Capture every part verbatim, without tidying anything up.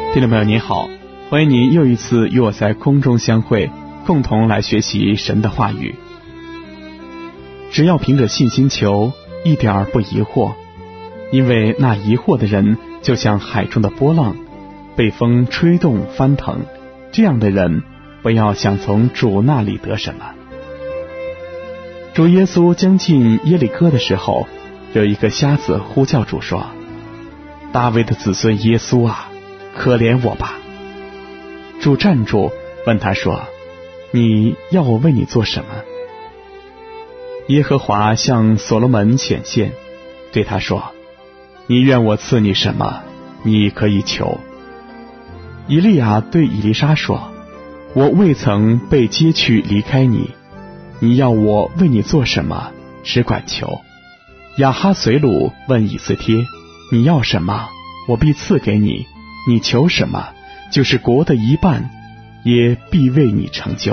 听众朋友您好，欢迎您又一次与我在空中相会，共同来学习神的话语。只要凭着信心求，一点儿不疑惑，因为那疑惑的人就像海中的波浪，被风吹动翻腾，这样的人不要想从主那里得什么。主耶稣将近耶利哥的时候，有一个瞎子呼叫主说：大卫的子孙耶稣啊，可怜我吧。主站住，问他说：你要我为你做什么？耶和华向所罗门显现，对他说：你愿我赐你什么，你可以求。以利亚对以利沙说：我未曾被接去离开你，你要我为你做什么，只管求。亚哈随鲁问以斯帖：你要什么，我必赐给你，你求什么，就是国的一半，也必为你成就。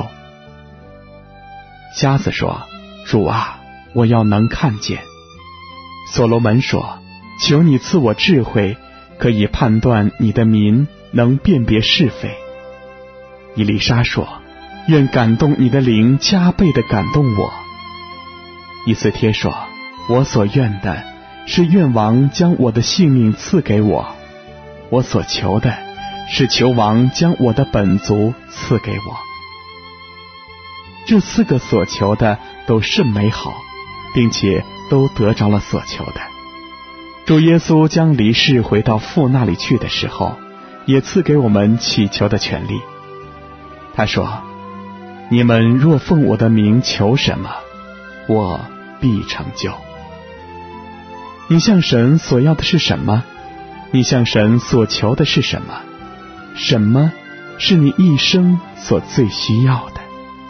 瞎子说：主啊，我要能看见。所罗门说：求你赐我智慧，可以判断你的民，能辨别是非。以利沙说：愿感动你的灵加倍地感动我。以斯帖说：我所愿的是愿王将我的性命赐给我，我所求的是求王将我的本族赐给我。这四个所求的都甚美好，并且都得着了所求的。主耶稣将离世回到父那里去的时候，也赐给我们祈求的权利。他说：你们若奉我的名求什么，我必成就。你向神所要的是什么？你向神所求的是什么？什么是你一生所最需要的？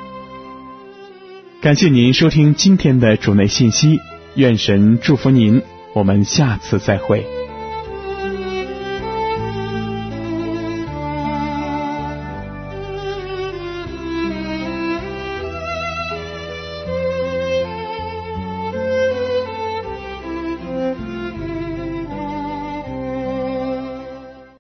感谢您收听今天的主内信息，愿神祝福您，我们下次再会。